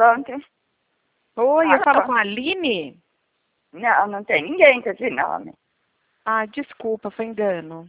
Pronto. Oi, eu falo com a Aline? Não, não tem ninguém com esse nome. Ah, desculpa, foi engano.